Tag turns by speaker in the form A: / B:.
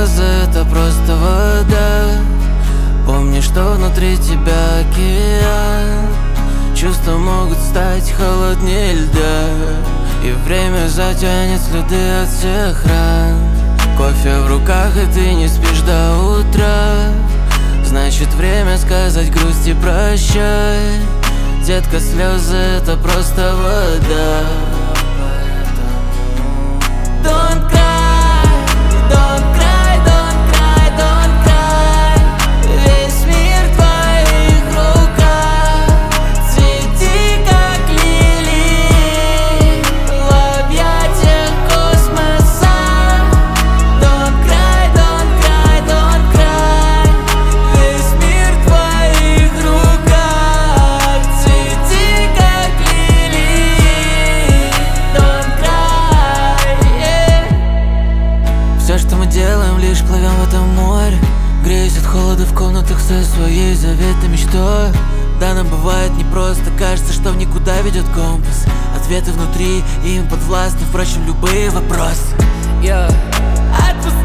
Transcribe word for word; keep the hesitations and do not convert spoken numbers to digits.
A: слезы — это просто вода. Помни, что внутри тебя океан. Чувства могут стать холоднее льда, и время затянет следы от всех ран. Кофе в руках, и ты не спишь до утра. Значит, время сказать грусти прощай. Детка, слезы — это просто вода. Don't cry, don't cry, don't cry, don't cry. Весь мир в твоих руках. Цвети, как лилии, в объятиях космоса. Don't cry, don't cry, don't cry. Весь мир в твоих руках. Цвети, как лилии. Don't cry, yeah. Все, что мы делаем, лишь плывем в этом море. Греюсь от холода в комнатах со своей заветной мечтой. Да, нам бывает непросто, кажется, что в никуда ведет компас. Ответы внутри, им подвластны, впрочем, любые вопросы. Yeah. Отпусти